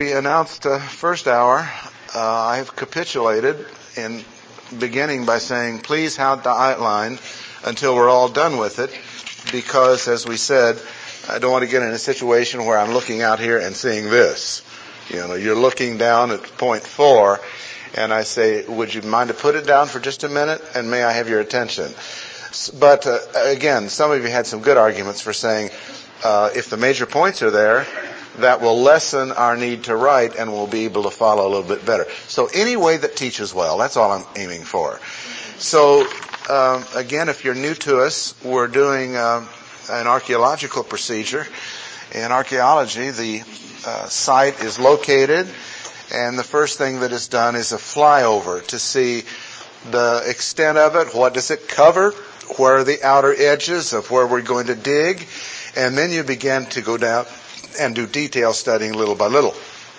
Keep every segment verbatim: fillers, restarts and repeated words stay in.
We announced uh, first hour. Uh, I've capitulated in beginning by saying, please have the outline until we're all done with it, because, as we said, I don't want to get in a situation where I'm looking out here and seeing this. You know, you're looking down at point four, and I say, would you mind to put it down for just a minute, and may I have your attention? But uh, again, some of you had some good arguments for saying, uh, if the major points are there, that will lessen our need to write, and we'll be able to follow a little bit better. So any way that teaches well, that's all I'm aiming for. So um, again, if you're new to us, we're doing uh, an archaeological procedure. In archaeology, the uh, site is located, and the first thing that is done is a flyover to see the extent of it. What does it cover? Where are the outer edges of where we're going to dig? And then you begin to go down and do detail studying little by little.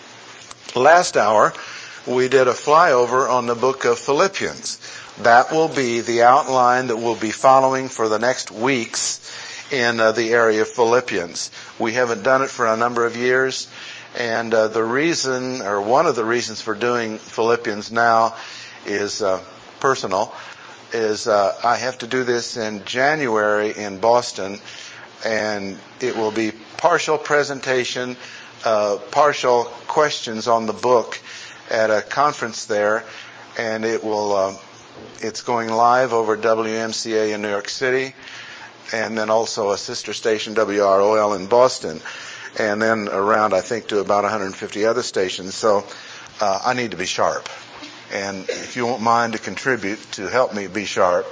Last hour, we did a flyover on the book of Philippians. That will be the outline that we'll be following for the next weeks in uh, the area of Philippians. We haven't done it for a number of years, and uh, the reason, or one of the reasons for doing Philippians now is uh, personal, is uh, I have to do this in January in Boston, and it will be partial presentation, uh, partial questions on the book at a conference there, and it will, uh, it's going live over W M C A in New York City, and then also a sister station, W R O L in Boston, and then around, I think, to about one hundred fifty other stations. So uh, I need to be sharp. And if you won't mind to contribute to help me be sharp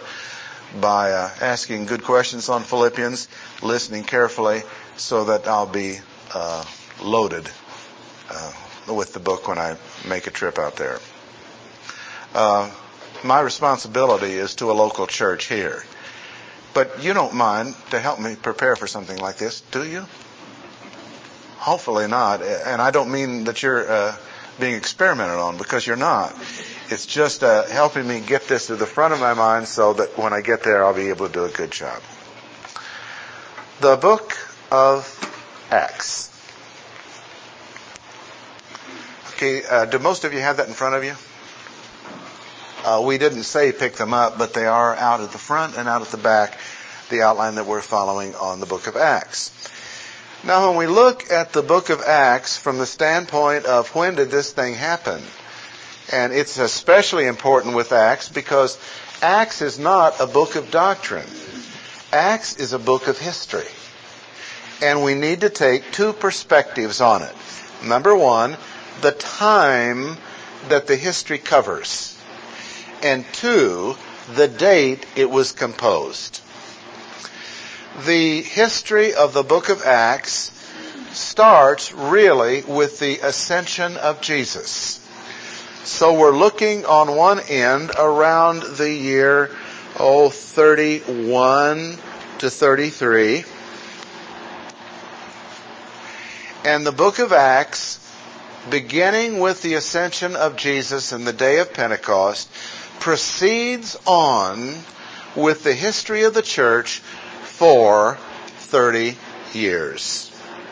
by uh, asking good questions on Philippians, listening carefully, so that I'll be uh, loaded uh, with the book when I make a trip out there. Uh, my responsibility is to a local church here. But you don't mind to help me prepare for something like this, do you? Hopefully not. And I don't mean that you're uh, being experimented on, because you're not. It's just uh, helping me get this to the front of my mind so that when I get there, I'll be able to do a good job. The book of Acts. Okay, uh, do most of you have that in front of you? Uh, we didn't say pick them up, but they are out at the front and out at the back, the outline that we're following on the book of Acts. Now, when we look at the book of Acts from the standpoint of when did this thing happen, and it's especially important with Acts because Acts is not a book of doctrine. Acts is a book of history. And we need to take two perspectives on it. Number one, the time that the history covers. And two, the date it was composed. The history of the book of Acts starts really with the ascension of Jesus. So we're looking on one end around the year, oh, thirty-one to thirty-three. And the book of Acts, beginning with the ascension of Jesus and the day of Pentecost, proceeds on with the history of the church for thirty years.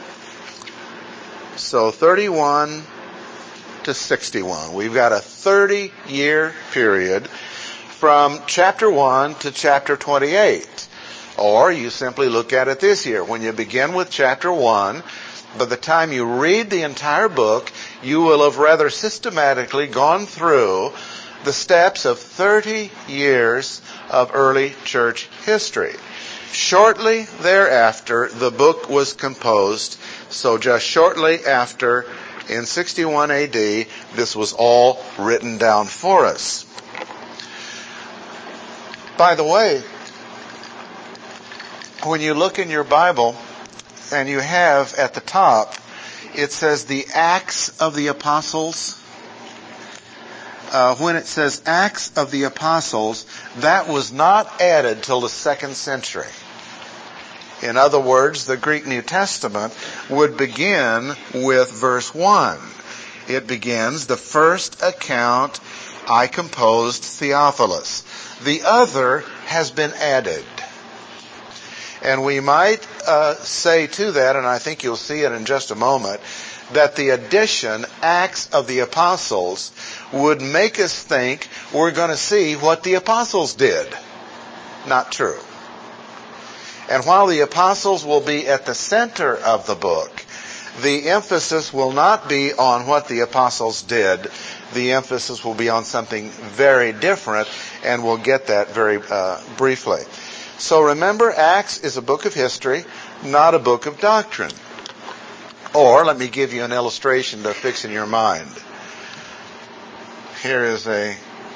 So thirty-one to sixty-one. We've got a thirty-year period from chapter one to chapter twenty-eight. Or you simply look at it this year. When you begin with chapter one, by the time you read the entire book, you will have rather systematically gone through the steps of thirty years of early church history. Shortly thereafter, the book was composed. So just shortly after, in sixty-one A D, this was all written down for us. By the way, when you look in your Bible, and you have at the top, it says the Acts of the Apostles. Uh, when it says Acts of the Apostles, that was not added till the second century. In other words, the Greek New Testament would begin with verse one. It begins, the first account I composed, Theophilus. The other has been added. And we might uh, say to that, and I think you'll see it in just a moment, that the addition, Acts of the Apostles, would make us think we're going to see what the apostles did. Not true. And while the apostles will be at the center of the book, the emphasis will not be on what the apostles did. The emphasis will be on something very different, and we'll get that very uh, briefly. So remember, Acts is a book of history, not a book of doctrine. Or, let me give you an illustration to fix in your mind. Here is a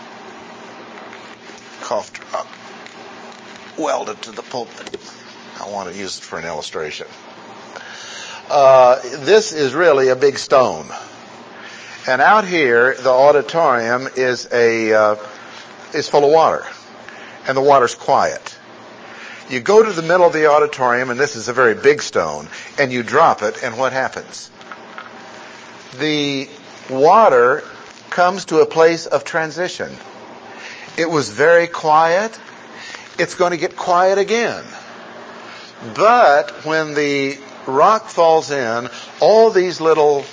cough drop welded to the pulpit. I want to use it for an illustration. Uh, this is really a big stone. And out here, the auditorium is a uh, is full of water. And the water's quiet. You go to the middle of the auditorium, and this is a very big stone, and you drop it, and what happens? The water comes to a place of transition. It was very quiet. It's going to get quiet again. But when the rock falls in, all these little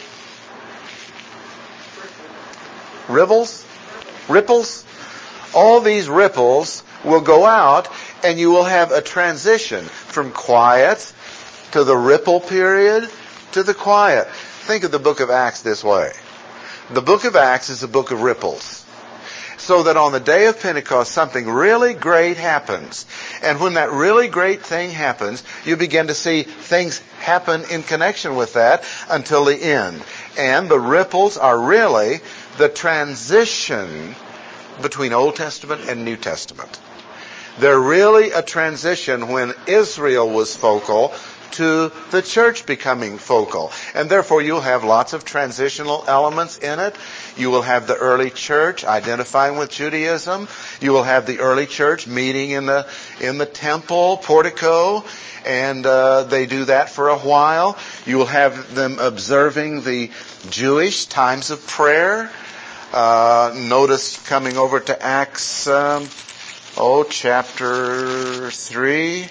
ripples, ripples, all these ripples will go out, and you will have a transition from quiet to the ripple period to the quiet. Think of the book of Acts this way. The book of Acts is a book of ripples. So that on the day of Pentecost, something really great happens. And when that really great thing happens, you begin to see things happen in connection with that until the end. And the ripples are really the transition between Old Testament and New Testament. They're really a transition when Israel was focal to the church becoming focal. And therefore you'll have lots of transitional elements in it. You will have the early church identifying with Judaism. You will have the early church meeting in the in the temple portico, and uh, they do that for a while. You will have them observing the Jewish times of prayer. Uh, notice coming over to Acts, um, oh, chapter three.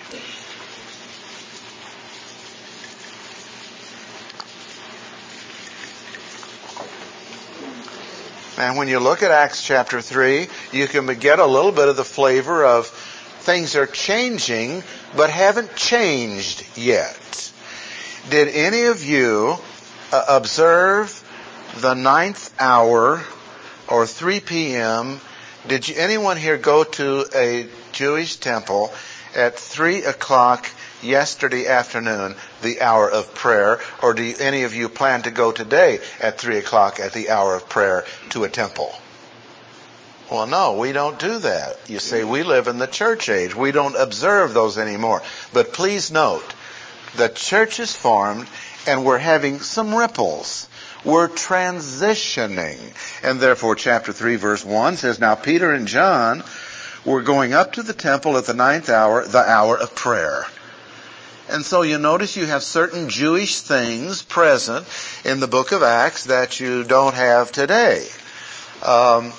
And when you look at Acts chapter three, you can get a little bit of the flavor of things are changing, but haven't changed yet. Did any of you uh, observe the ninth hour or three p.m.? Did you, anyone here go to a Jewish temple at three o'clock yesterday afternoon, the hour of prayer? Or do you, any of you plan to go today at three o'clock at the hour of prayer to a temple? Well, no, we don't do that. You say we live in the church age. We don't observe those anymore. But please note, the church is formed and we're having some ripples. We're transitioning. And therefore, chapter three, verse one says, Now Peter and John were going up to the temple at the ninth hour, the hour of prayer. And so you notice you have certain Jewish things present in the book of Acts that you don't have today. Um,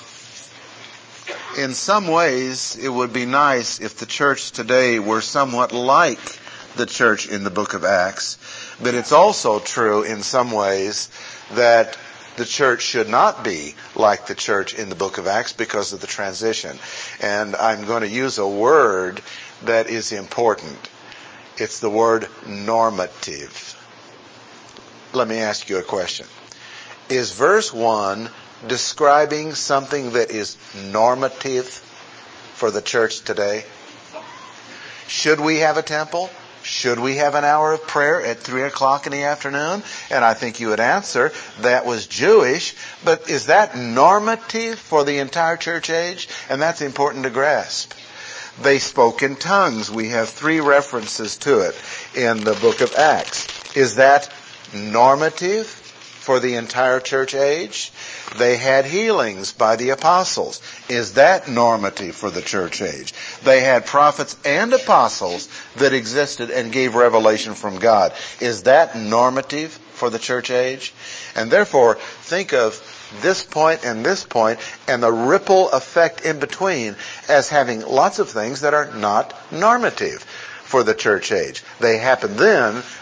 in some ways, it would be nice if the church today were somewhat like the church in the book of Acts. But it's also true in some ways that the church should not be like the church in the book of Acts because of the transition. And I'm going to use a word that is important. It's the word normative. Let me ask you a question. Is verse one describing something that is normative for the church today? Should we have a temple? Should we have an hour of prayer at three o'clock in the afternoon? And I think you would answer, that was Jewish. But is that normative for the entire church age? And that's important to grasp. They spoke in tongues. We have three references to it in the book of Acts. Is that normative for the entire church age? They had healings by the apostles. Is that normative for the church age? They had prophets and apostles that existed and gave revelation from God. Is that normative for the church age? And therefore, think of this point and this point and the ripple effect in between as having lots of things that are not normative for the church age. They happen then,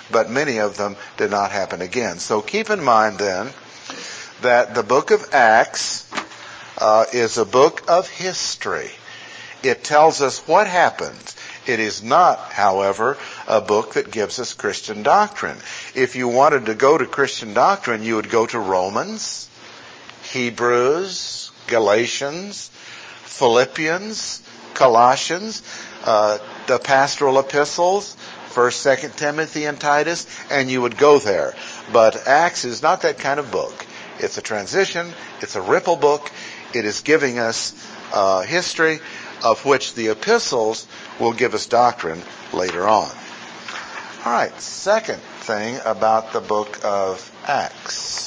but many of them did not happen again. So keep in mind then that the book of Acts uh, is a book of history. It tells us what happened. It is not, however, a book that gives us Christian doctrine. If you wanted to go to Christian doctrine, you would go to Romans, Hebrews, Galatians, Philippians, Colossians, uh, the pastoral epistles, First, Second Timothy, and Titus, and you would go there. But Acts is not that kind of book. It's a transition. It's a ripple book. It is giving us uh, history, of which the epistles will give us doctrine later on. All right, second thing about the book of Acts.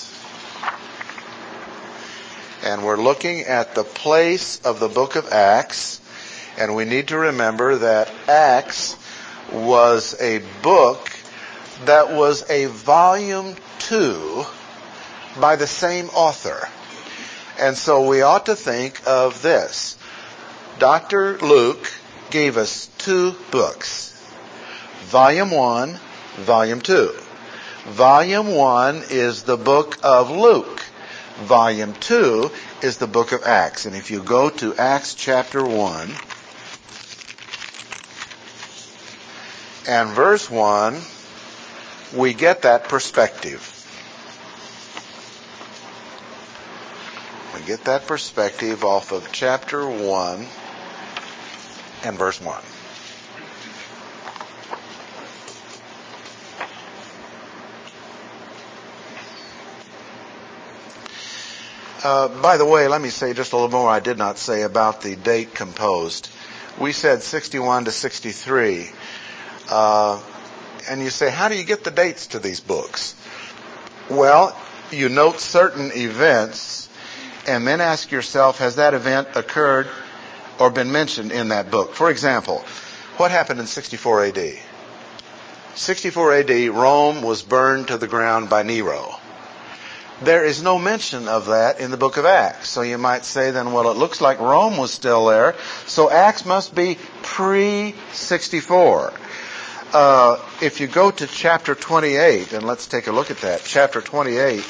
And we're looking at the place of the book of Acts, and we need to remember that Acts was a book that was a volume two by the same author. And so we ought to think of this. Doctor Luke gave us two books. Volume one, Volume two. Volume one is the book of Luke. Volume two is the book of Acts. And if you go to Acts chapter one and verse one, we get that perspective. We get that perspective off of chapter one and verse one. Uh, by the way, let me say just a little more I did not say about the date composed. We said sixty-one to sixty-three. Uh, and you say, how do you get the dates to these books? Well, you note certain events and then ask yourself, has that event occurred or been mentioned in that book? For example, what happened in sixty-four A D? sixty-four A D, Rome was burned to the ground by Nero. There is no mention of that in the book of Acts. So you might say then, well, it looks like Rome was still there, so Acts must be pre sixty-four. Uh, if you go to chapter twenty-eight, and let's take a look at that. Chapter twenty-eight.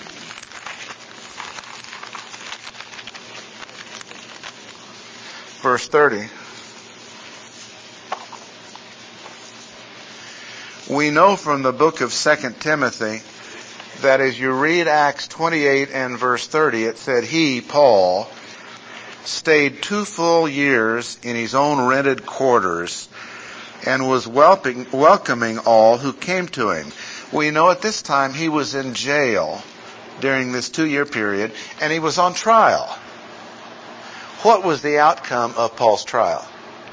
Verse thirty. We know from the book of Second Timothy that as you read Acts twenty-eight and verse thirty, it said, he, Paul, stayed two full years in his own rented quarters and was welping, welcoming all who came to him. We know at this time he was in jail during this two-year period, and he was on trial. What was the outcome of Paul's trial?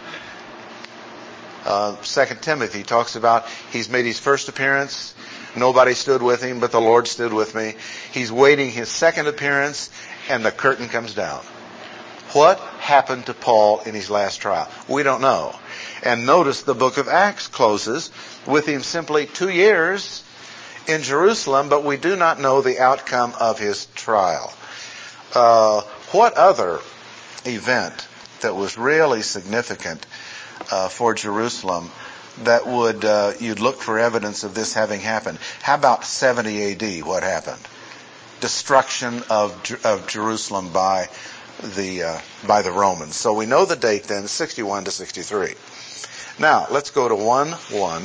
Uh, Second Timothy talks about he's made his first appearance. Nobody stood with him, but the Lord stood with me. He's waiting his second appearance, and the curtain comes down. What happened to Paul in his last trial? We don't know. And notice the book of Acts closes with him simply two years in Jerusalem, but we do not know the outcome of his trial. Uh, what other event that was really significant uh, for Jerusalem that would uh, you'd look for evidence of this having happened? How about seventy A D? What happened? Destruction of of Jerusalem by the uh, by the Romans. So we know the date then, sixty-one to sixty-three. Now let's go to one one.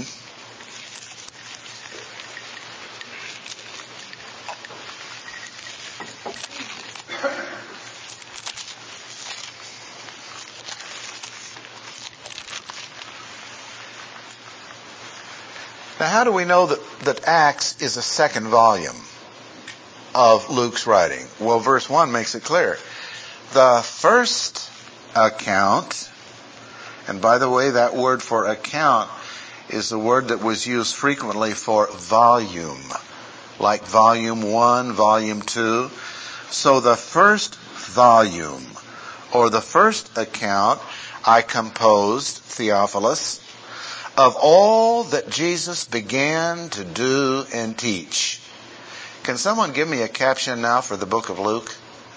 Now, how do we know that, that Acts is a second volume of Luke's writing? Well, verse one makes it clear. The first account, and by the way, that word for account is the word that was used frequently for volume, like volume one, volume two. So the first volume, or the first account, I composed, Theophilus, of all that Jesus began to do and teach. Can someone give me a caption now for the book of Luke?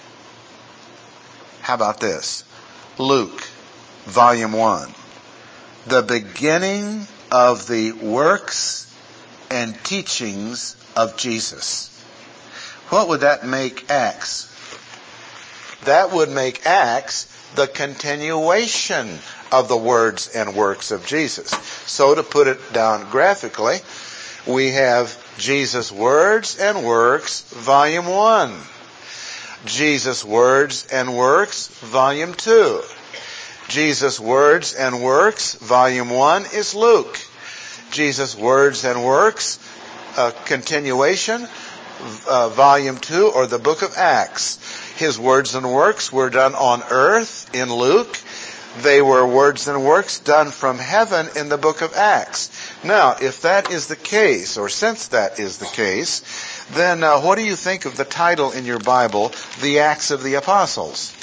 How about this? Luke, volume one. The beginning of the works and teachings of Jesus. What would that make Acts? That would make Acts the continuation of the words and works of Jesus. So to put it down graphically, we have Jesus' Words and Works, Volume one. Jesus' Words and Works, Volume two. Jesus' Words and Works, Volume one is Luke. Jesus' Words and Works, uh, continuation, uh, Volume two, or the book of Acts. His words and works were done on earth in Luke. They were words and works done from heaven in the book of Acts. Now, if that is the case, or since that is the case, then uh, what do you think of the title in your Bible, The Acts of the Apostles?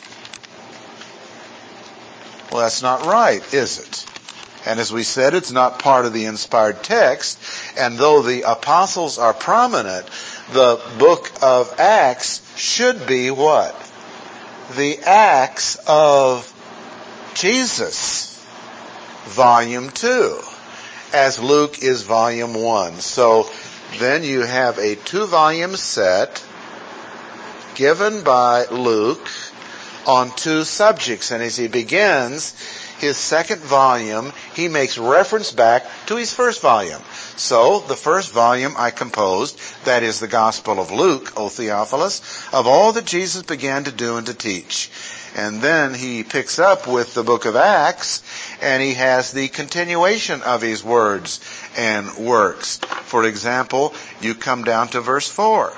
Well, that's not right, is it? And as we said, it's not part of the inspired text. And though the apostles are prominent, the book of Acts should be what? The Acts of Jesus, Volume two, as Luke is Volume one. So then you have a two-volume set given by Luke on two subjects. And as he begins his second volume, he makes reference back to his first volume. So, the first volume I composed, that is the Gospel of Luke, O Theophilus, of all that Jesus began to do and to teach. And then he picks up with the book of Acts, and he has the continuation of his words and works. For example, you come down to verse four.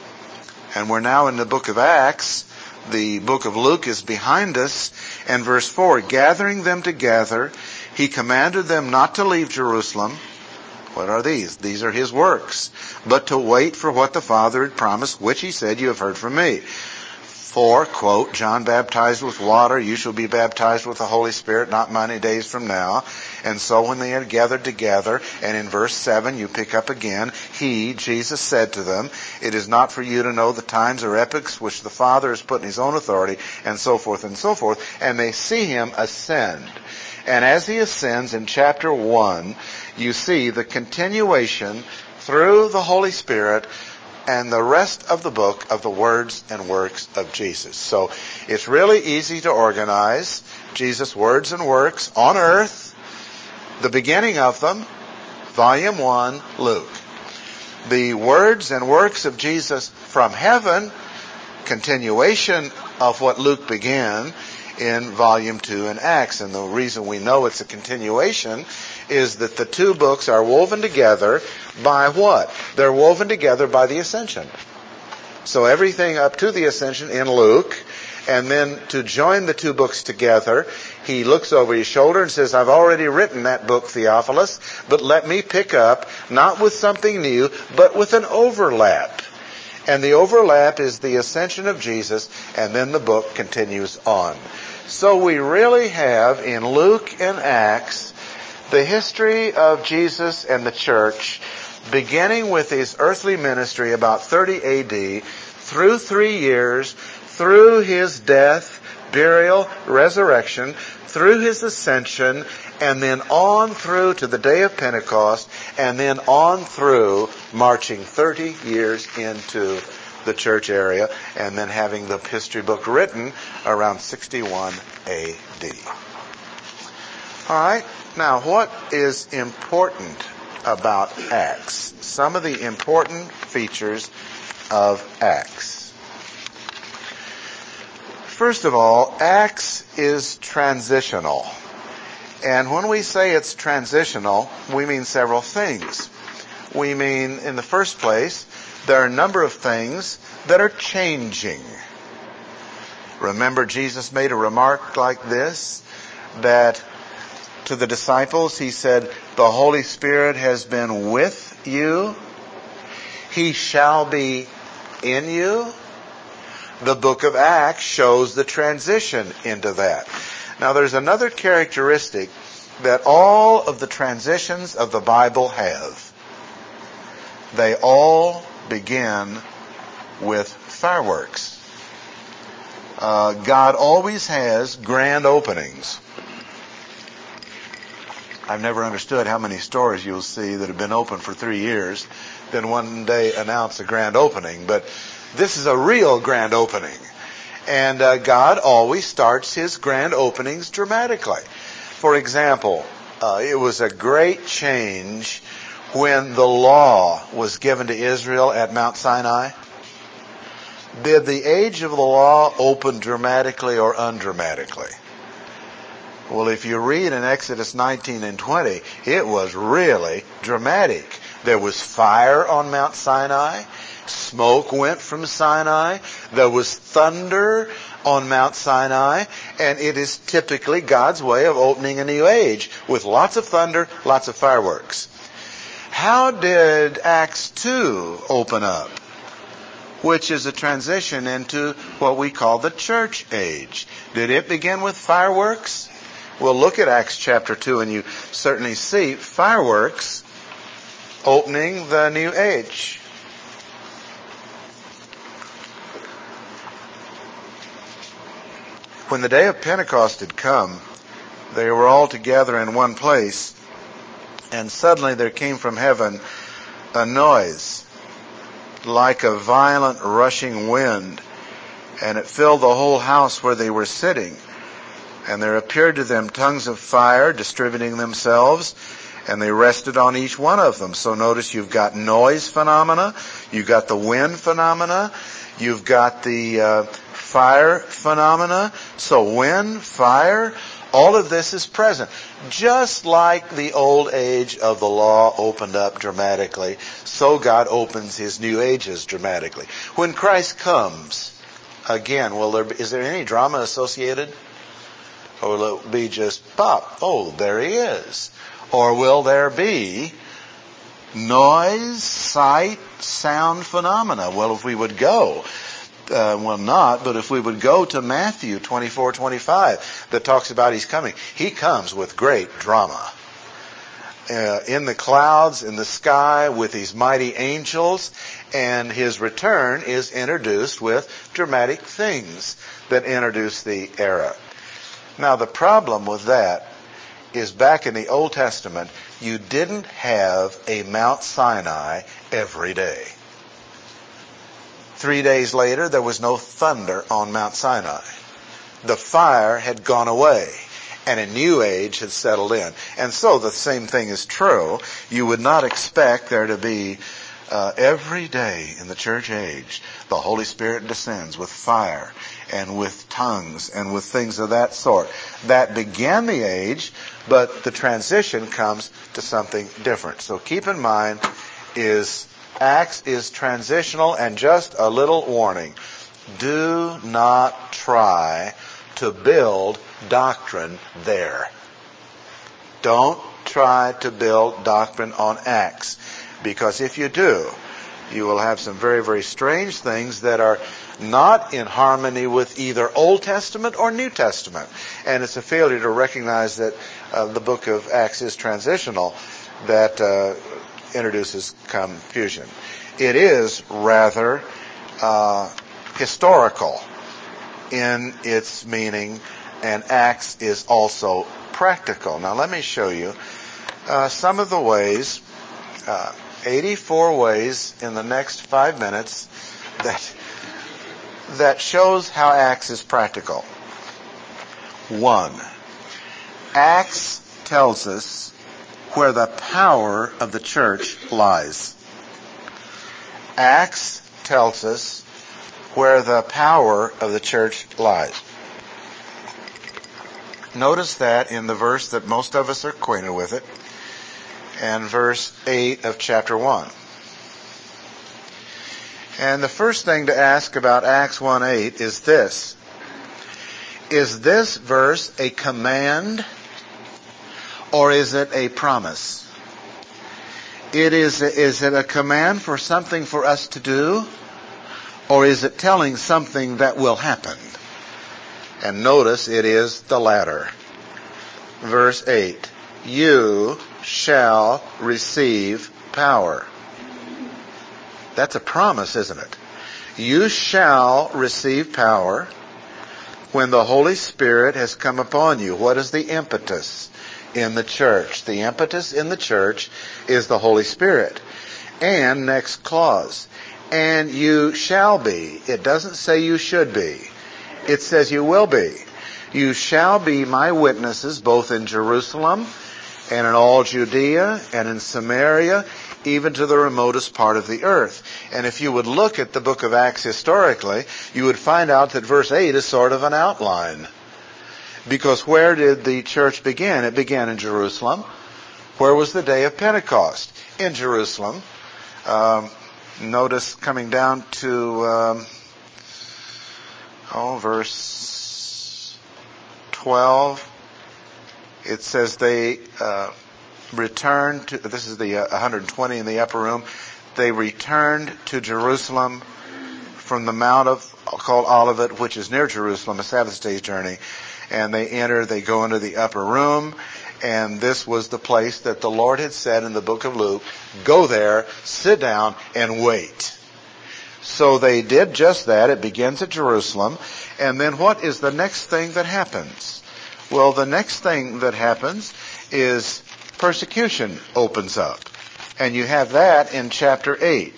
And we're now in the book of Acts. The book of Luke is behind us. And verse four, gathering them together, he commanded them not to leave Jerusalem. What are these? These are his works. But to wait for what the Father had promised, which he said, you have heard from me. For, quote, John baptized with water, you shall be baptized with the Holy Spirit not many days from now. And so when they had gathered together, and in verse seven you pick up again, he, Jesus, said to them, it is not for you to know the times or epochs which the Father has put in his own authority, and so forth and so forth. And they see him ascend. And as he ascends in chapter one, you see the continuation through the Holy Spirit and the rest of the book of the words and works of Jesus. So it's really easy to organize Jesus' words and works on earth, the beginning of them, volume one, Luke. The words and works of Jesus from heaven, continuation of what Luke began in volume two in Acts. And the reason we know it's a continuation is that the two books are woven together by what? They're woven together by the ascension. So everything up to the ascension in Luke, and then to join the two books together, he looks over his shoulder and says, I've already written that book, Theophilus, but let me pick up, not with something new, but with an overlap. And the overlap is the ascension of Jesus, and then the book continues on. So we really have in Luke and Acts the history of Jesus and the church, beginning with his earthly ministry about thirty A D, through three years, through his death, burial, resurrection, through his ascension, and then on through to the day of Pentecost, and then on through marching thirty years into the church area, and then having the history book written around sixty-one A D. All right. Now, what is important about Acts? Some of the important features of Acts. First of all, Acts is transitional. And when we say it's transitional, we mean several things. We mean, in the first place, there are a number of things that are changing. Remember, Jesus made a remark like this, that to the disciples, he said, the Holy Spirit has been with you. He shall be in you. The book of Acts shows the transition into that. Now, there's another characteristic that all of the transitions of the Bible have. They all begin with fireworks. Uh, God always has grand openings. I've never understood how many stores you'll see that have been open for three years, then one day announce a grand opening. But this is a real grand opening. And uh, God always starts His grand openings dramatically. For example, uh, it was a great change when the law was given to Israel at Mount Sinai. Did the age of the law open dramatically or undramatically? Well, if you read in Exodus nineteen and twenty, it was really dramatic. There was fire on Mount Sinai. Smoke went from Sinai. There was thunder on Mount Sinai. And it is typically God's way of opening a new age with lots of thunder, lots of fireworks. How did Acts two open up? Which is a transition into what we call the church age. Did it begin with fireworks? Well, look at Acts chapter two and you certainly see fireworks opening the new age. When the day of Pentecost had come, they were all together in one place, and suddenly there came from heaven a noise like a violent rushing wind, and it filled the whole house where they were sitting. And there appeared to them tongues of fire distributing themselves, and they rested on each one of them. So notice you've got noise phenomena, you've got the wind phenomena, you've got the uh, fire phenomena. So wind, fire, all of this is present. Just like the old age of the law opened up dramatically, so God opens His new ages dramatically. When Christ comes, again, will there be, is there any drama associated? Or will it be just pop? Oh, there He is. Or will there be noise, sight, sound phenomena? Well, if we would go, uh, well not, but if we would go to Matthew twenty-four twenty-five that talks about He's coming, He comes with great drama. Uh, in the clouds, in the sky, with these mighty angels, and His return is introduced with dramatic things that introduce the era. Now, the problem with that is back in the Old Testament, you didn't have a Mount Sinai every day. Three days later, there was no thunder on Mount Sinai. The fire had gone away, and a new age had settled in. And so the same thing is true. You would not expect there to be uh, every day in the church age, the Holy Spirit descends with fire and with tongues and with things of that sort. That began the age, but the transition comes to something different. So keep in mind, is Acts is transitional, and just a little warning. Do not try to build doctrine there. Don't try to build doctrine on Acts, because if you do, you will have some very, very strange things that are not in harmony with either Old Testament or New Testament. And it's a failure to recognize that uh, the book of Acts is transitional that uh, introduces confusion. It is rather uh, historical in its meaning, and Acts is also practical. Now let me show you uh, some of the ways, uh, eighty-four ways in the next five minutes that that shows how Acts is practical. One, Acts tells us where the power of the church lies. Acts tells us where the power of the church lies. Notice that in the verse that most of us are acquainted with it, and verse eight of chapter one. And the first thing to ask about Acts one eight is this. Is this verse a command or is it a promise? It is, is it a command for something for us to do, or is it telling something that will happen? And notice it is the latter. Verse eight. You shall receive power. That's a promise, isn't it? You shall receive power when the Holy Spirit has come upon you. What is the impetus? in the church. The impetus in the church is the Holy Spirit. And next clause, and you shall be. It doesn't say you should be. It says you will be. You shall be my witnesses both in Jerusalem and in all Judea and in Samaria, even to the remotest part of the earth. And if you would look at the book of Acts historically, you would find out that verse eight is sort of an outline. Because where did the church begin? It began in Jerusalem. Where was the day of Pentecost? In Jerusalem. Um, notice coming down to um, oh, verse twelve. It says they uh, returned to, this is the uh, one hundred twenty in the upper room, they returned to Jerusalem from the Mount of, called Olivet, which is near Jerusalem, a Sabbath day's journey. And they enter, they go into the upper room, and this was the place that the Lord had said in the book of Luke, go there, sit down, and wait. So they did just that. It begins at Jerusalem. And then what is the next thing that happens? Well, the next thing that happens is persecution opens up. And you have that in chapter eight.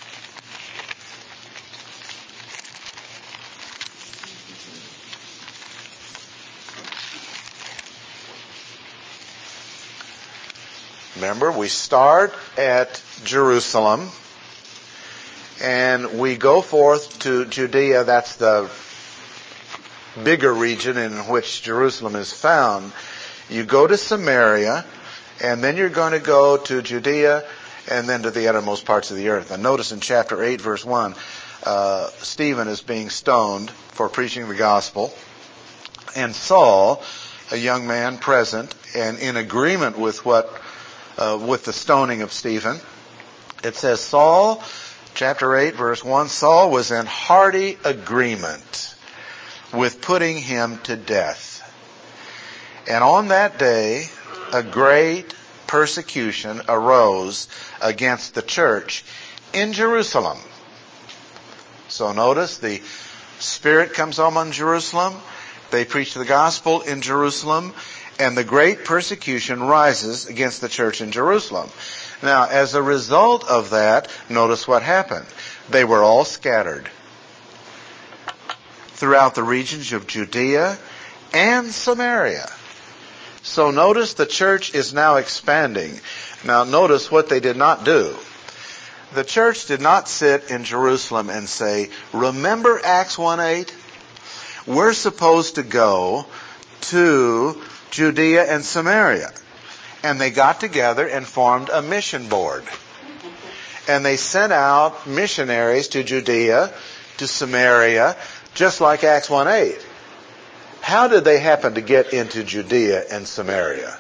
Remember, we start at Jerusalem and we go forth to Judea. That's the bigger region in which Jerusalem is found. You go to Samaria, and then you're going to go to Judea and then to the uttermost parts of the earth. And notice in chapter eight, verse one, uh, Stephen is being stoned for preaching the gospel. And Saul, a young man present and in agreement with what Uh, with the stoning of Stephen. It says Saul, chapter eight, verse one, Saul was in hearty agreement with putting him to death. And on that day, a great persecution arose against the church in Jerusalem. So notice the Spirit comes home on Jerusalem. They preach the gospel in Jerusalem. And the great persecution rises against the church in Jerusalem. Now, as a result of that, notice what happened. They were all scattered throughout the regions of Judea and Samaria. So notice the church is now expanding. Now, notice what they did not do. The church did not sit in Jerusalem and say, remember Acts one eight? We're supposed to go to Judea and Samaria. And they got together and formed a mission board. And they sent out missionaries to Judea, to Samaria, just like Acts one eight. How did they happen to get into Judea and Samaria?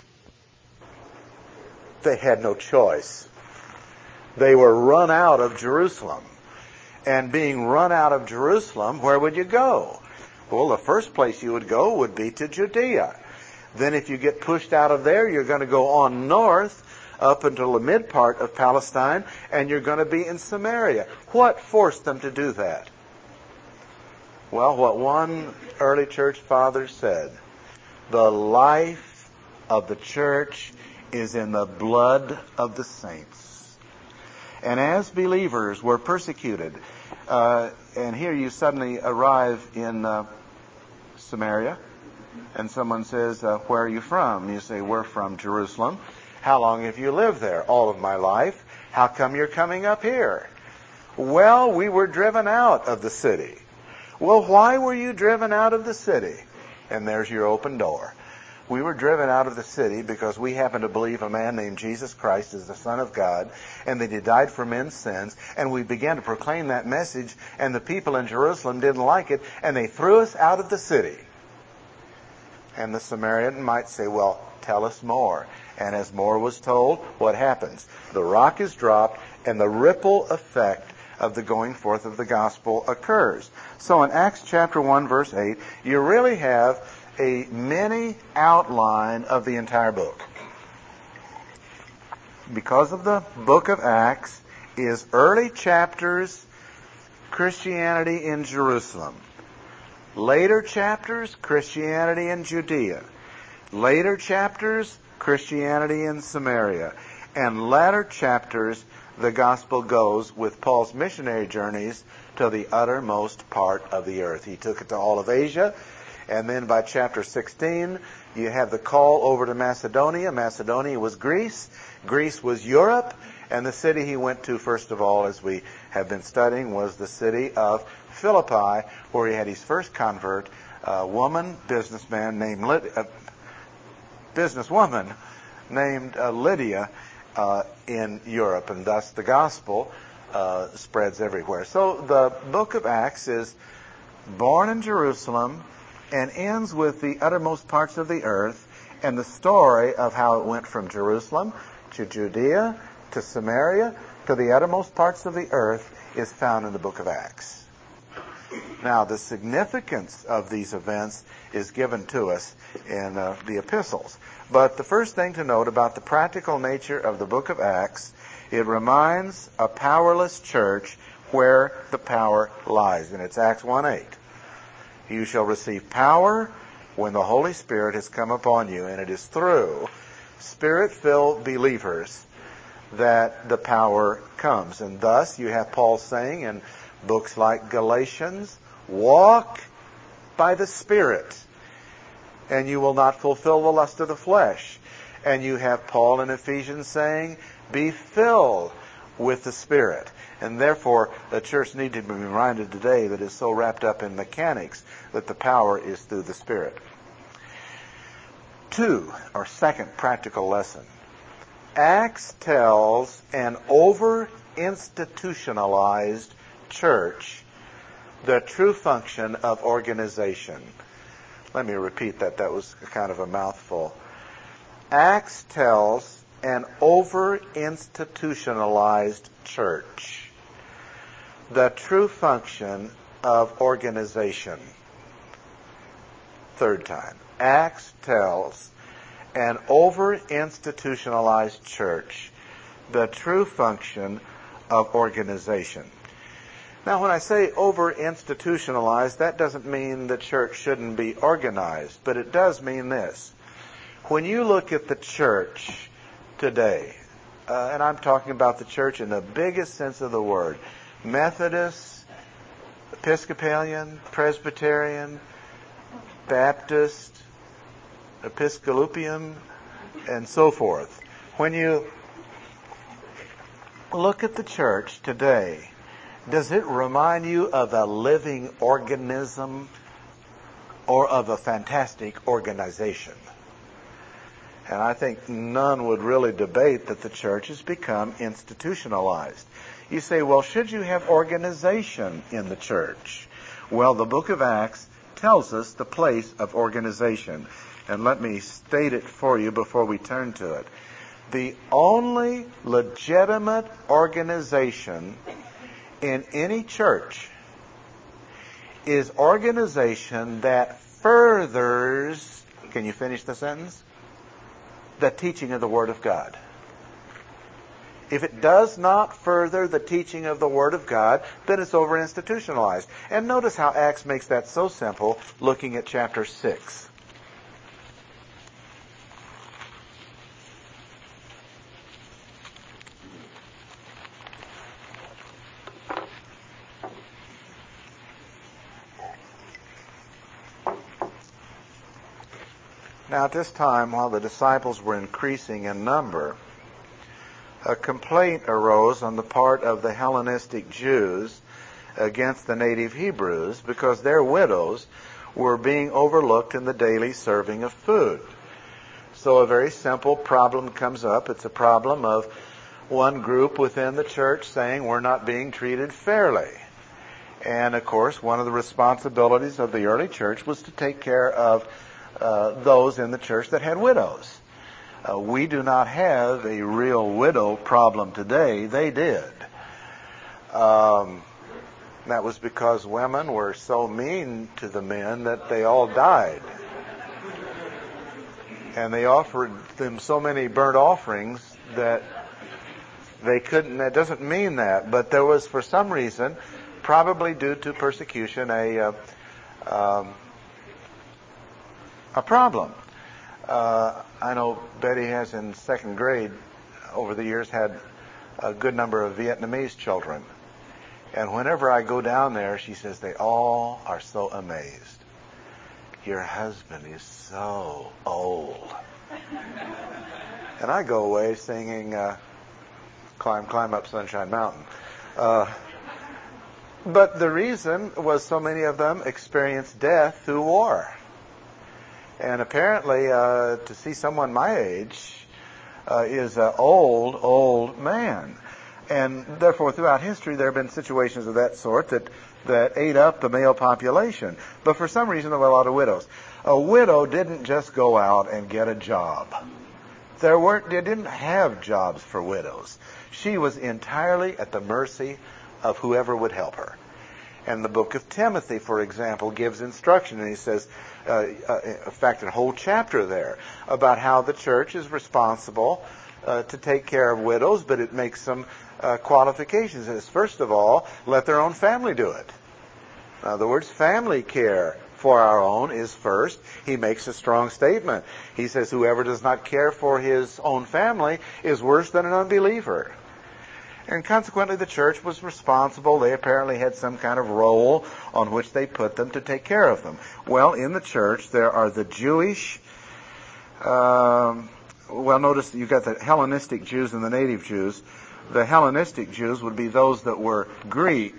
They had no choice. They were run out of Jerusalem. And being run out of Jerusalem, where would you go? Well, the first place you would go would be to Judea. Then if you get pushed out of there, you're going to go on north up until the mid part of Palestine, and you're going to be in Samaria. What forced them to do that? Well, what one early church father said, the life of the church is in the blood of the saints. And as believers were persecuted, uh, and here you suddenly arrive in uh, Samaria, and someone says, uh, where are you from? You say, we're from Jerusalem. How long have you lived there? All of my life. How come you're coming up here? Well, we were driven out of the city. Well, why were you driven out of the city? And there's your open door. We were driven out of the city because we happen to believe a man named Jesus Christ is the Son of God, and that He died for men's sins, and we began to proclaim that message, and the people in Jerusalem didn't like it, and they threw us out of the city. And the Samaritan might say, well, tell us more. And as more was told, what happens? The rock is dropped, and the ripple effect of the going forth of the gospel occurs. So in Acts chapter one, verse eight, you really have a mini outline of the entire book. Because of the book of Acts is early chapters, Christianity in Jerusalem. Later chapters, Christianity in Judea. Later chapters, Christianity in Samaria. And latter chapters, the gospel goes with Paul's missionary journeys to the uttermost part of the earth. He took it to all of Asia. And then by chapter sixteen, you have the call over to Macedonia. Macedonia was Greece. Greece was Europe. And the city he went to, first of all, as we have been studying, was the city of Philippi, where he had his first convert, a woman, businessman named Lyd- uh, businesswoman named uh, Lydia uh, in Europe. And thus the gospel uh, spreads everywhere. So the book of Acts is born in Jerusalem and ends with the uttermost parts of the earth and the story of how it went from Jerusalem to Judea to Samaria to the uttermost parts of the earth is found in the book of Acts. Now, the significance of these events is given to us in uh, the epistles. But the first thing to note about the practical nature of the book of Acts, it reminds a powerless church where the power lies. And it's Acts one eight. You shall receive power when the Holy Spirit has come upon you. And it is through Spirit-filled believers that the power comes. And thus you have Paul saying in books like Galatians, walk by the Spirit, and you will not fulfill the lust of the flesh. And you have Paul in Ephesians saying, be filled with the Spirit. And therefore, the church needs to be reminded today that it's so wrapped up in mechanics that the power is through the Spirit. Two, or second practical lesson. Acts tells an over-institutionalized church the true function of organization. Let me repeat that. That was kind of a mouthful. Acts tells an over-institutionalized church the true function of organization. Third time. Acts tells an over-institutionalized church the true function of organization. Now, when I say over-institutionalized, that doesn't mean the church shouldn't be organized, but it does mean this. When you look at the church today, uh, and I'm talking about the church in the biggest sense of the word, Methodist, Episcopalian, Presbyterian, Baptist, Episcopalian, and so forth. When you look at the church today, does it remind you of a living organism or of a fantastic organization? And I think none would really debate that the church has become institutionalized. You say, well, should you have organization in the church? Well, the book of Acts tells us the place of organization. And let me state it for you before we turn to it. The only legitimate organization in any church is organization that furthers, can you finish the sentence? The teaching of the Word of God. If it does not further the teaching of the Word of God, then it's over-institutionalized. And notice how Acts makes that so simple, looking at chapter six. Now, at this time, while the disciples were increasing in number, a complaint arose on the part of the Hellenistic Jews against the native Hebrews because their widows were being overlooked in the daily serving of food. So a very simple problem comes up. It's a problem of one group within the church saying we're not being treated fairly. And, of course, one of the responsibilities of the early church was to take care of uh, those in the church that had widows. Uh, we do not have a real widow problem today. They did. Um, that was because women were so mean to the men that they all died. And they offered them so many burnt offerings that they couldn't. That doesn't mean that. But there was, for some reason, probably due to persecution, a, uh, um, a problem. Uh, I know Betty has in second grade over the years had a good number of Vietnamese children. And whenever I go down there, she says they all are so amazed. Your husband is so old. And I go away singing uh, Climb, Climb Up Sunshine Mountain. Uh, but the reason was so many of them experienced death through war. And apparently uh, to see someone my age uh, is an old, old man. And therefore, throughout history, there have been situations of that sort that, that ate up the male population. But for some reason, there were a lot of widows. A widow didn't just go out and get a job. There weren't, they didn't have jobs for widows. She was entirely at the mercy of whoever would help her. And the book of Timothy, for example, gives instruction. And he says, uh, uh, in fact, a whole chapter there about how the church is responsible uh, to take care of widows, but it makes some uh, qualifications. It says, first of all, let their own family do it. In other words, family care for our own is first. He makes a strong statement. He says, whoever does not care for his own family is worse than an unbeliever. And consequently, the church was responsible. They apparently had some kind of role on which they put them to take care of them. Well, in the church, there are the Jewish, um, well, notice you've got the Hellenistic Jews and the native Jews. The Hellenistic Jews would be those that were Greek,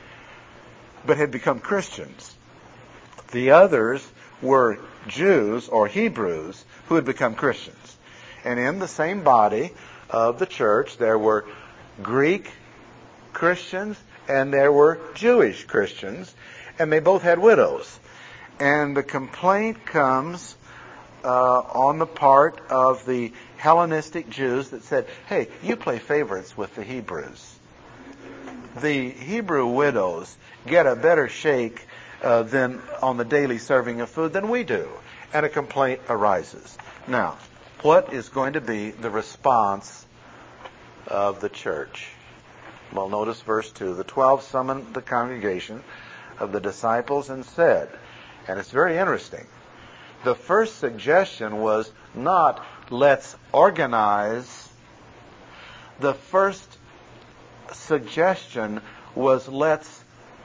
but had become Christians. The others were Jews or Hebrews who had become Christians. And in the same body of the church, there were Greek Christians and there were Jewish Christians, and they both had widows. And the complaint comes uh, on the part of the Hellenistic Jews that said, hey, you play favorites with the Hebrews. The Hebrew widows get a better shake uh, than on the daily serving of food than we do. And a complaint arises. Now, what is going to be the response of the church? Well, notice verse two. The twelve summoned the congregation of the disciples and said, and it's very interesting, the first suggestion was not let's organize. The first suggestion was let's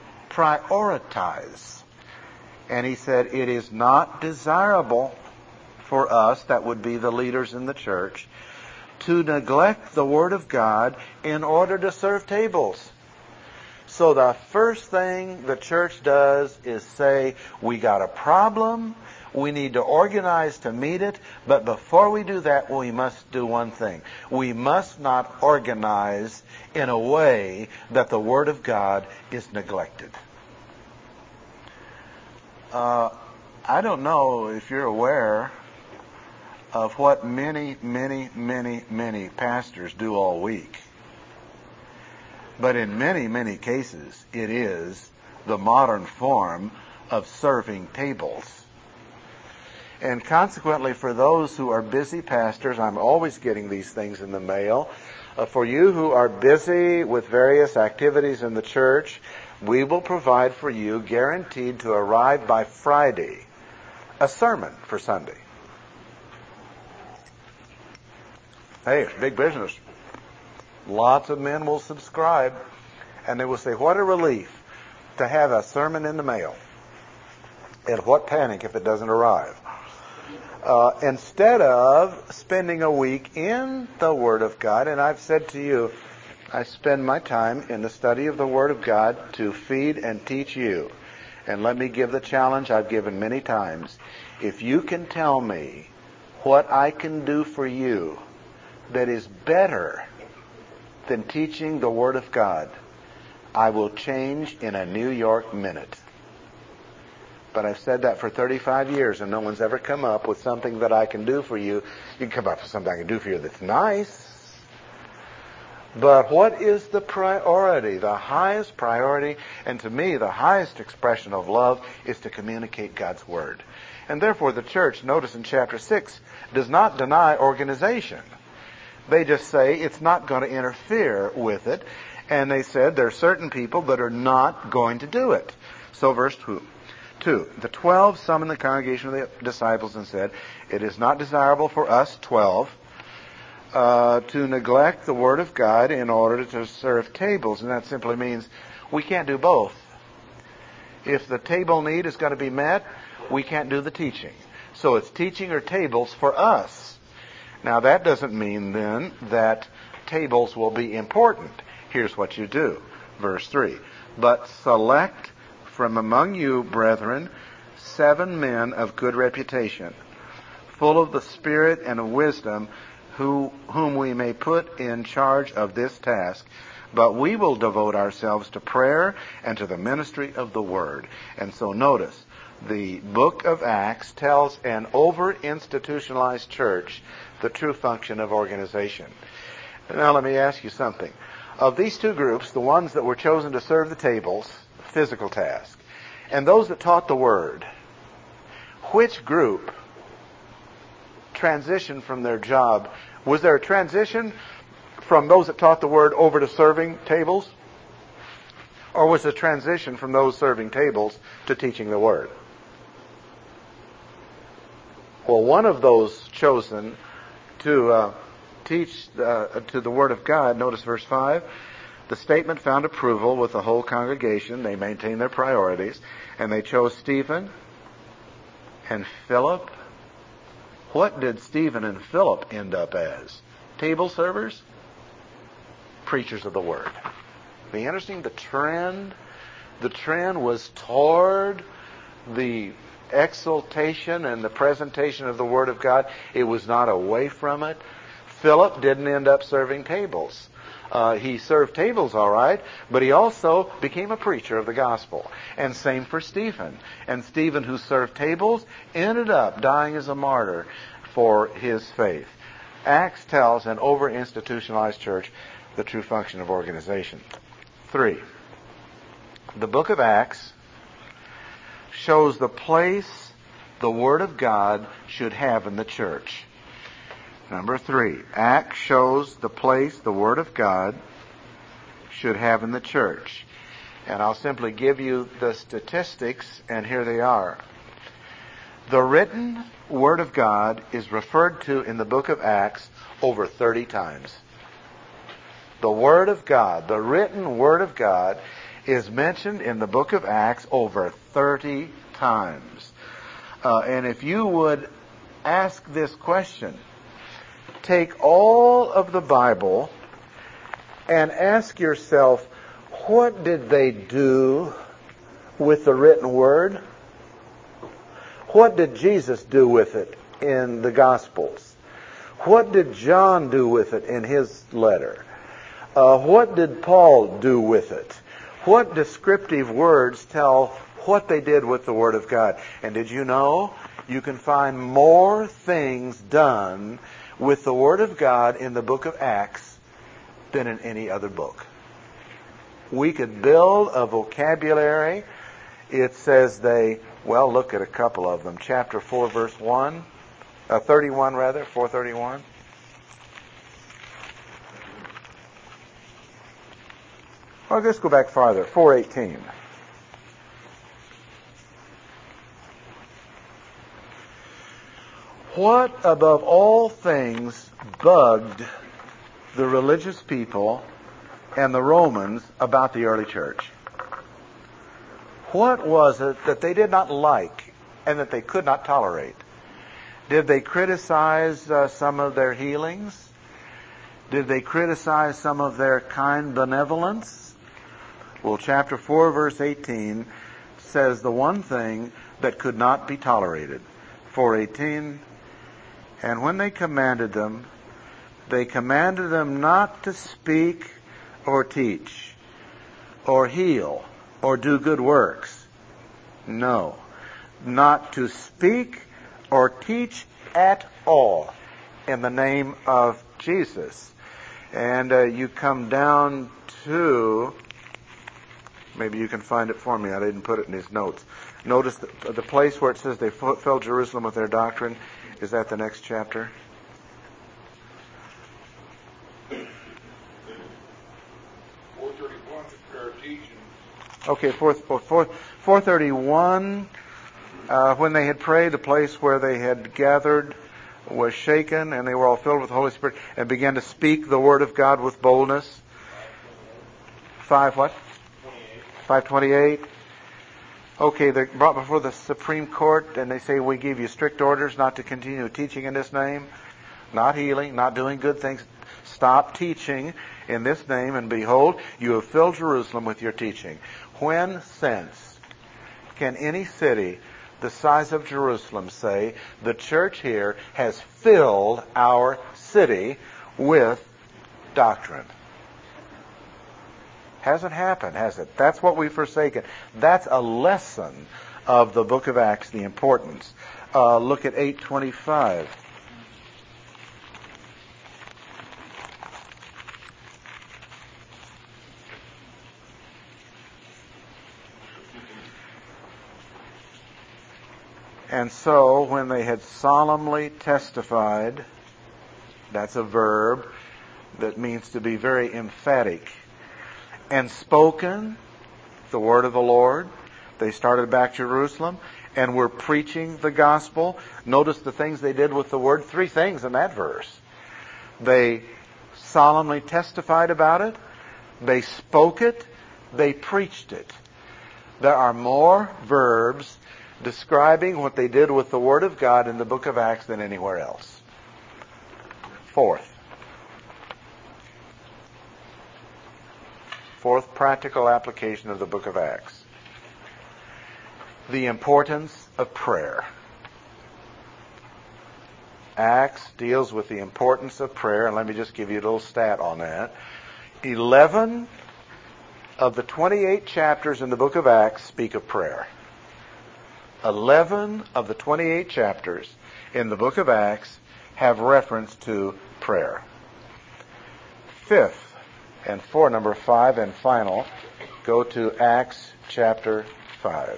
prioritize. And he said it is not desirable for us, that would be the leaders in the church, to neglect the Word of God in order to serve tables. So the first thing the church does is say, we got a problem, we need to organize to meet it, but before we do that, we must do one thing. We must not organize in a way that the Word of God is neglected. Uh, I don't know if you're aware of what many, many, many, many pastors do all week. But in many, many cases, it is the modern form of serving tables. And consequently, for those who are busy pastors, I'm always getting these things in the mail. Uh, for you who are busy with various activities in the church, we will provide for you, guaranteed to arrive by Friday, a sermon for Sunday. Hey, it's big business. Lots of men will subscribe, and they will say, what a relief to have a sermon in the mail. And what panic if it doesn't arrive. Uh, instead of spending a week in the Word of God, and I've said to you, I spend my time in the study of the Word of God to feed and teach you. And let me give the challenge I've given many times. If you can tell me what I can do for you that is better than teaching the Word of God, I will change in a New York minute. But I've said that for thirty-five years, and no one's ever come up with something that I can do for you. You can come up with something I can do for you that's nice. But what is the priority? The highest priority, and to me, the highest expression of love, is to communicate God's Word. And therefore, the church, notice in chapter six, does not deny organization. They just say it's not going to interfere with it. And they said there are certain people that are not going to do it. So verse two. Two, the twelve summoned the congregation of the disciples and said, "It is not desirable for us, twelve, uh, to neglect the word of God in order to serve tables." And that simply means we can't do both. If the table need is going to be met, we can't do the teaching. So it's teaching or tables for us. Now that doesn't mean then that tables will be important. Here's what you do. Verse three. "But select from among you, brethren, seven men of good reputation, full of the Spirit and of wisdom, who, whom we may put in charge of this task. But we will devote ourselves to prayer and to the ministry of the word." And so notice, the book of Acts tells an over-institutionalized church the true function of organization. Now let me ask you something. Of these two groups, the ones that were chosen to serve the tables, physical task, and those that taught the word, which group transitioned from their job? Was there a transition from those that taught the word over to serving tables? Or was a transition from those serving tables to teaching the word? Well, one of those chosen to uh, teach uh, to the word of God, notice verse five, the statement found approval with the whole congregation. They maintained their priorities, and they chose Stephen and Philip. What did Stephen and Philip end up as? Table servers? Preachers of the word. Be interesting, the trend, the trend was toward the exaltation and the presentation of the word of God. It was not away from it. Philip didn't end up serving tables. Uh, he served tables all right, but he also became a preacher of the gospel. And same for Stephen. And Stephen, who served tables, ended up dying as a martyr for his faith. Acts tells an over-institutionalized church the true function of organization. Three, the book of Acts shows the place the Word of God should have in the church. Number three, Acts shows the place the Word of God should have in the church. And I'll simply give you the statistics, and here they are. The written Word of God is referred to in the book of Acts over thirty times. The Word of God, the written Word of God, is mentioned in the book of Acts over thirty times. Uh, and if you would ask this question, take all of the Bible and ask yourself, what did they do with the written Word? What did Jesus do with it in the Gospels? What did John do with it in his letter? Uh, what did Paul do with it? What descriptive words tell what they did with the Word of God? And did you know you can find more things done with the Word of God in the book of Acts than in any other book? We could build a vocabulary. It says they, well, look at a couple of them. Chapter four, verse one, uh, thirty-one rather, four thirty-one. Well, let's go back farther, four eighteen. What above all things bugged the religious people and the Romans about the early church? What was it that they did not like and that they could not tolerate? Did they criticize uh, some of their healings? Did they criticize some of their kind benevolence? Well, chapter four, verse eighteen says the one thing that could not be tolerated. four eighteen, and when they commanded them, they commanded them not to speak or teach or heal or do good works. No, not to speak or teach at all in the name of Jesus. And uh, you come down to, maybe you can find it for me. I didn't put it in his notes. Notice the, the place where it says they filled Jerusalem with their doctrine. Is that the next chapter? four thirty-one, their teaching. Okay, four, four, four thirty-one. Uh, when they had prayed, the place where they had gathered was shaken, and they were all filled with the Holy Spirit and began to speak the word of God with boldness. Five what? five twenty-eight. Okay, they're brought before the Supreme Court, and they say, we give you strict orders not to continue teaching in this name, not healing, not doing good things. Stop teaching in this name, and behold, you have filled Jerusalem with your teaching. When since can any city the size of Jerusalem say, the church here has filled our city with doctrine? Hasn't happened, has it? That's what we've forsaken. That's a lesson of the book of Acts, the importance. Uh, look at eight twenty-five. And so, when they had solemnly testified, that's a verb that means to be very emphatic, and spoken the word of the Lord, they started back to Jerusalem and were preaching the gospel. Notice the things they did with the word. Three things in that verse. They solemnly testified about it. They spoke it. They preached it. There are more verbs describing what they did with the word of God in the book of Acts than anywhere else. Fourth. Fourth practical application of the book of Acts. The importance of prayer. Acts deals with the importance of prayer, and let me just give you a little stat on that. Eleven of the twenty-eight chapters in the book of Acts speak of prayer. Eleven of the twenty-eight chapters in the book of Acts have reference to prayer. Fifth, and for number five and final, go to Acts chapter five.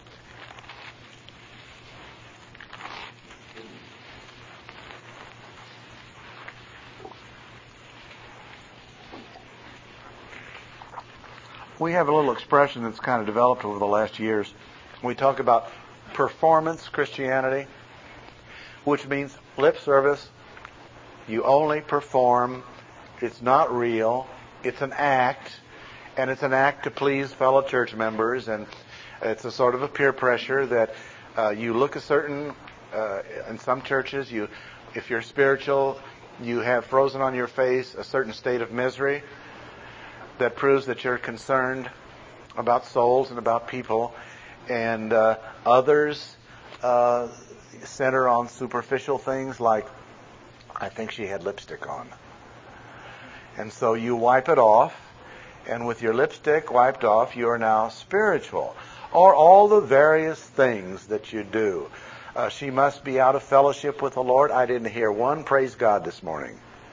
We have a little expression that's kind of developed over the last years. We talk about performance Christianity, which means lip service. You only perform. It's not real. It's an act, and it's an act to please fellow church members, and it's a sort of a peer pressure that uh, you look a certain, uh, in some churches, you, if you're spiritual, you have frozen on your face a certain state of misery that proves that you're concerned about souls and about people, and uh, others uh, center on superficial things like, I think she had lipstick on. And so you wipe it off, and with your lipstick wiped off, you are now spiritual. Or all the various things that you do. Uh, she must be out of fellowship with the Lord. I didn't hear one praise God this morning.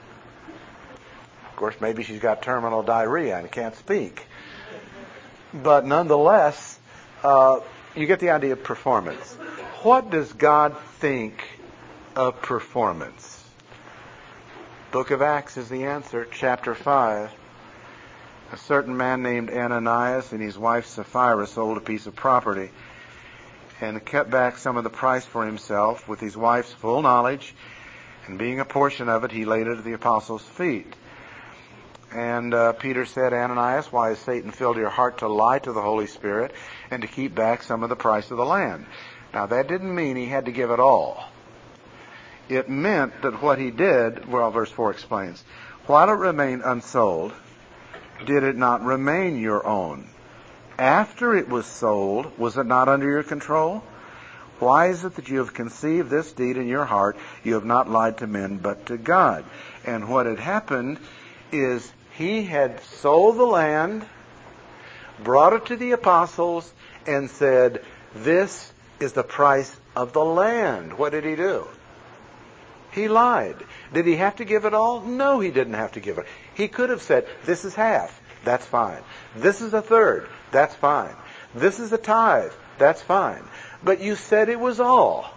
Of course, maybe she's got terminal diarrhea and can't speak. But nonetheless, uh, you get the idea of performance. What does God think of performance? Book of Acts is the answer. Chapter five. A certain man named Ananias and his wife Sapphira sold a piece of property and kept back some of the price for himself with his wife's full knowledge, and being a portion of it, he laid it at the apostles' feet. And uh, Peter said, Ananias, why has Satan filled your heart to lie to the Holy Spirit and to keep back some of the price of the land? Now, that didn't mean he had to give it all. It meant that what he did, well, verse four explains, while it remained unsold, did it not remain your own? After it was sold, was it not under your control? Why is it that you have conceived this deed in your heart? You have not lied to men, but to God. And what had happened is he had sold the land, brought it to the apostles, and said, this is the price of the land. What did he do? He lied. Did he have to give it all? No, he didn't have to give it. He could have said, this is half. That's fine. This is a third. That's fine. This is a tithe. That's fine. But you said it was all.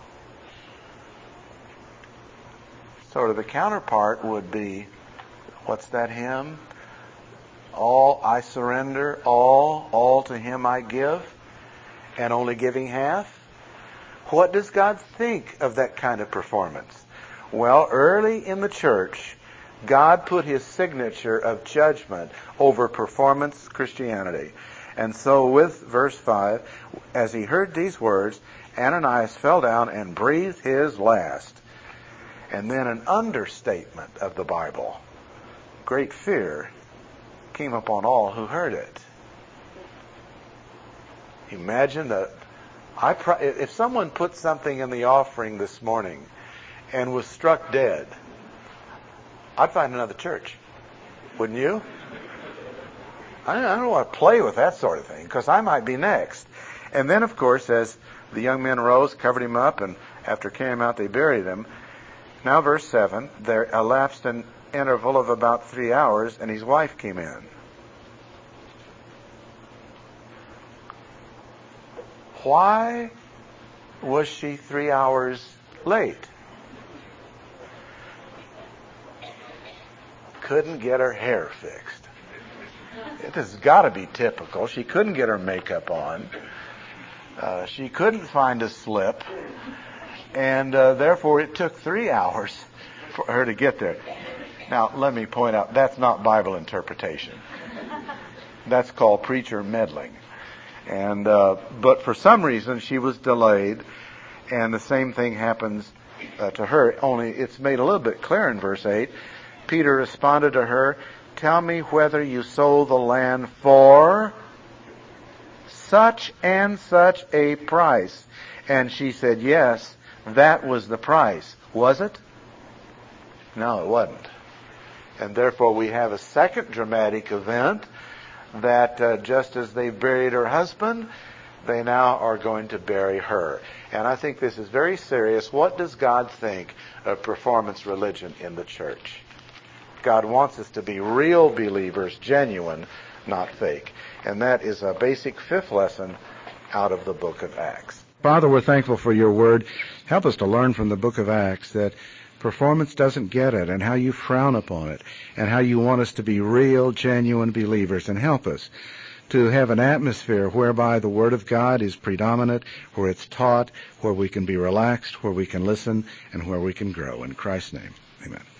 Sort of the counterpart would be, what's that hymn? All I surrender, all, all to him I give, and only giving half. What does God think of that kind of performance? Well, early in the church, God put his signature of judgment over performance Christianity. And so with verse five, as he heard these words, Ananias fell down and breathed his last. And then an understatement of the Bible. Great fear came upon all who heard it. Imagine that. I pro- if someone put something in the offering this morning and was struck dead, I'd find another church. Wouldn't you? I don't want to play with that sort of thing, because I might be next. And then, of course, as the young men rose, covered him up, and after carrying him out, they buried him. Now, verse seven, there elapsed an interval of about three hours, and his wife came in. Why was she three hours late? Couldn't get her hair fixed. It has got to be typical. She couldn't get her makeup on. Uh, she couldn't find a slip. And uh, therefore it took three hours for her to get there. Now, let me point out, that's not Bible interpretation. That's called preacher meddling. And uh, but for some reason she was delayed, and the same thing happens uh, to her, only it's made a little bit clearer in verse eight. Peter responded to her, "Tell me whether you sold the land for such and such a price." And she said, "Yes, that was the price." Was it? No, it wasn't. And therefore we have a second dramatic event, that uh, just as they buried her husband, they now are going to bury her. And I think this is very serious. What does God think of performance religion in the church? God wants us to be real believers, genuine, not fake. And that is a basic fifth lesson out of the book of Acts. Father, we're thankful for your word. Help us to learn from the book of Acts that performance doesn't get it, and how you frown upon it, and how you want us to be real, genuine believers, and help us to have an atmosphere whereby the Word of God is predominant, where it's taught, where we can be relaxed, where we can listen, and where we can grow. In Christ's name, amen.